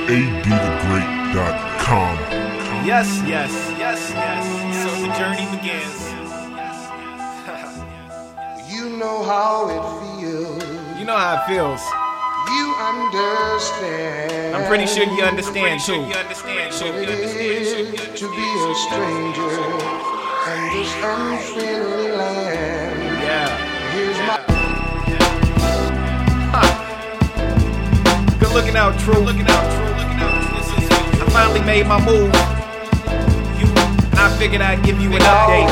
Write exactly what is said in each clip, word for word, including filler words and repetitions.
A D the great dot com. Yes, yes, yes, yes. So the journey begins. You know how it feels. You know how it feels. You understand. I'm pretty sure you understand too. What it is to be a stranger in this unfriendly land. Yeah. Here's my Good looking out, true. Looking out, true. Looking out, true. I finally made my move. You, and I figured I'd give you an update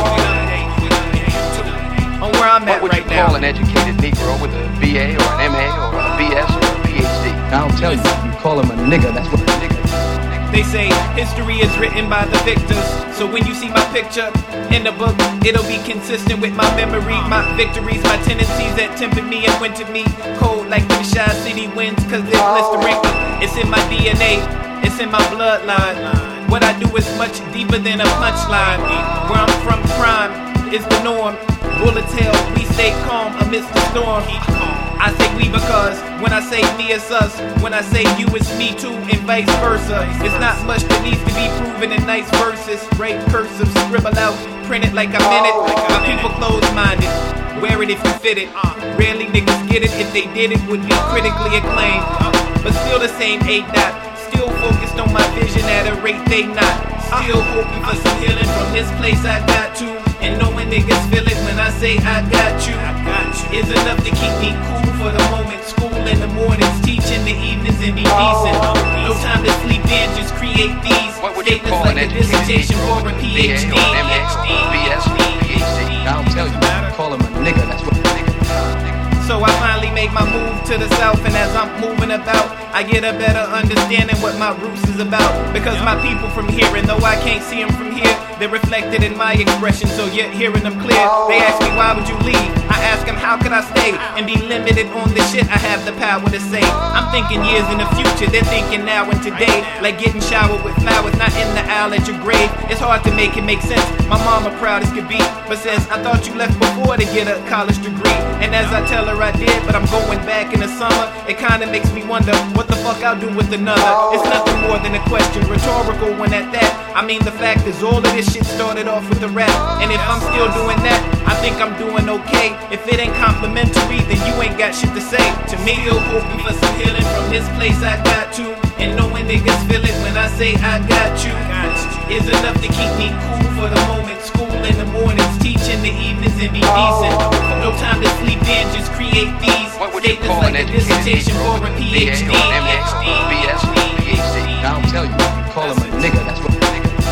on where I'm at What would right you call now. an educated Negro with a B A or an M A or a B S or a P H D? I'll tell you, you call him a nigga, that's what a nigga is. They say history is written by the victors. So when you see my picture in the book, it'll be consistent with my memory, my victories, my tendencies that tempered me and wintered me cold like the Shy City winds, cause it's blistering. It's in my D N A, it's in my bloodline. What I do is much deeper than a punchline. Where I'm from, crime is the norm. Bullets hell, we stay calm amidst the storm. I say we because when I say me it's us, when I say you it's me too, and vice versa. It's not much that needs to be proven in nice verses. Write cursive, scribble out, print it like I meant it. My people closed-minded, wear it if you fit it. Rarely niggas get it, if they did it would be critically acclaimed. But still the same eight dot, still focused on my vision at a rate they not. Still hoping for some healing from this place I got to. And knowing niggas feel it when I say I got you, is enough to keep me cool for the moment. School in the mornings, teach in the evenings and be decent. No time to sleep in, just create these What would you statements call like an a educated dissertation Negro for a with a B A P H D. or an M A or a B S or a P H D? I'll tell you, you call him a nigga, that's what a nigga is. So I finally made my move to the south, and as I'm moving about, I get a better understanding what my roots is about. Because my people from here, and though I can't see them from here, they're reflected in my expression, so you're hearing them clear. They ask me, why would you leave? I ask them, how could I stay and be limited on the shit I have the power to say? I'm thinking years in the future, they're thinking now and today. Like getting showered with flowers, not in the aisle at your grave. It's hard to make it make sense. My mama proud as could be, but says, I thought you left before to get a college degree. And as I tell her I did, but I'm going back in the summer, it kinda makes me wonder, what the fuck I'll do with another? It's nothing more than a question, rhetorical when at that. I mean the fact is all of this shit started off with the rap. And if I'm still doing that, I think I'm doing okay. If it ain't complimentary, then you ain't got shit to say. To me, you're hoping for some healing from this place I got to. And knowing niggas feel it when I say I got you, is enough to keep me cool for the moment. School in the mornings, teach in the evenings and be decent. No time to sleep in, just create these What would you statements call like an a educated dissertation Negro for with a a B A P H D. or an M A or a B S or a P H D? I'll tell you, you call him a nigga, that's what a nigga is.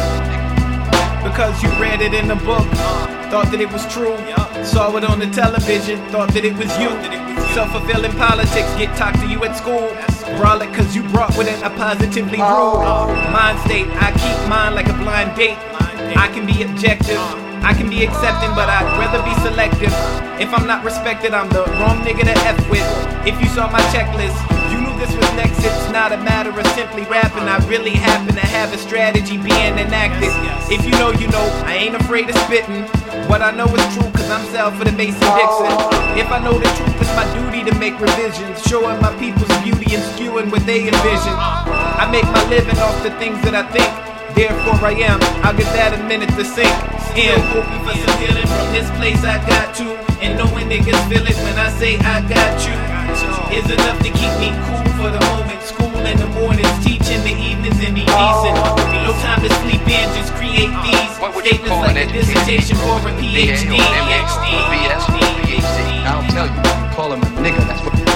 Because you read it in the book, thought that it was true. Saw it on the television, thought that it was you. Self-fulfilling politics get taught to you at school. Brolic cause you brought with it a positively rude mind state. I keep mine like a blind date. I can be objective, I can be accepting, but I'd rather be selective. If I'm not respected, I'm the wrong nigga to F with. If you saw my checklist, you knew this was next. It's not a matter of simply rapping. I really happen to have a strategy being enacted. If you know, you know, I ain't afraid of spitting. What I know is true, cause I'm South for the Mason Dixon. If I know the truth, it's my duty to make revisions, showing my people's beauty and skewing what they envision. I make my living off the things that I think. Therefore I am, I'll give that a minute to sink in. Hoping for some healing from this place I got to. And knowing niggas feel it when I say I got you, is enough to keep me cool for the moment. School in the mornings, teach in the evenings and be decent. No time to sleep in, just create these What would you statements call like an a educated dissertation Negro for a with a B A P H D. or an M A or a B S or a P H D? I'll tell you, you call him a nigga, that's what a nigga is.